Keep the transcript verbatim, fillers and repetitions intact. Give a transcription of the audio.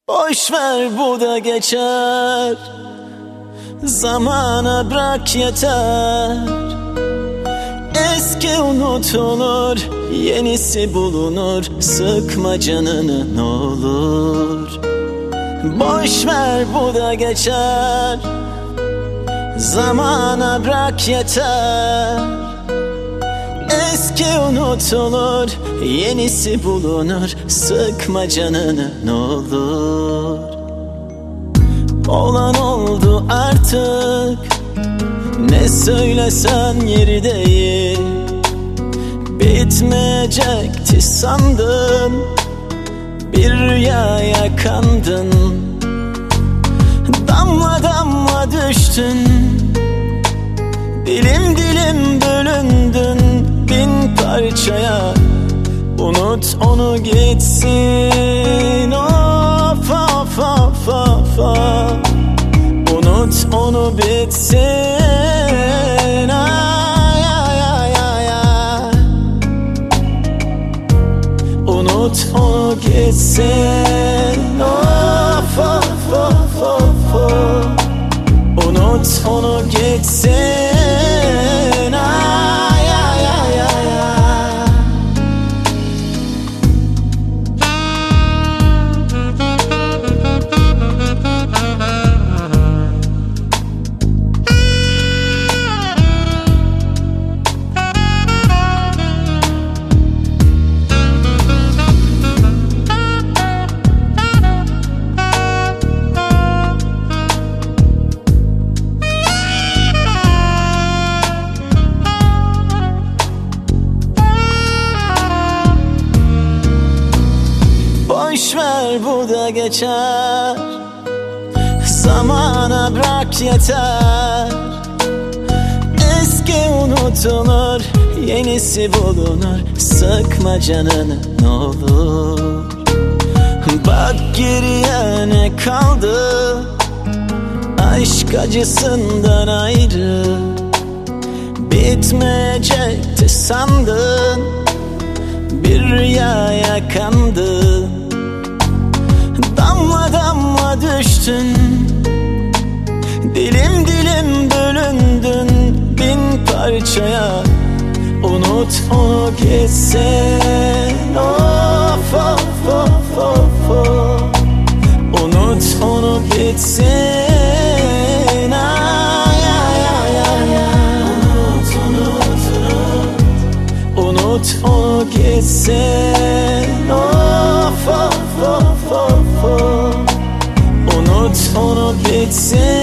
Boş ver, bu da geçer. Zamana bırak yeter. Eski unutulur, yenisi bulunur. Sıkma canını ne olur. Boş ver, bu da geçer. Zamana bırak yeter. Eski unutulur, yenisi bulunur. Sıkma canını ne olur. Olan oldu artık, ne söylesen yeri değil. Bitmeyecekti sandın, bir rüyaya kandın. Damla damla düştün, dilim dilim bölündün bin parçaya. Unut onu gitsin, of of of of of. Unut onu bitsin, ay ay ay ay ay. Unut onu gitsin, of of of of of. Unut onu gitsin, ay ay ay ay ay. Boş ver, bu da geçer. Zamana bırak yeter. Eski unutulur, yenisi bulunur. Sıkma canını ne olur. Bak geriye ne kaldı, aşk acısından ayrı. Bitmeyecekti sandın, bir rüyaya kandın. Damla damla düştün, dilim dilim bölündün bin parçaya. Unut onu gitsin, of of of of of. Unut onu gitsin, ay ay ay ay ay. Unut unut unut. Unut onu gitsin, of of of of of. Unut onu bitsin.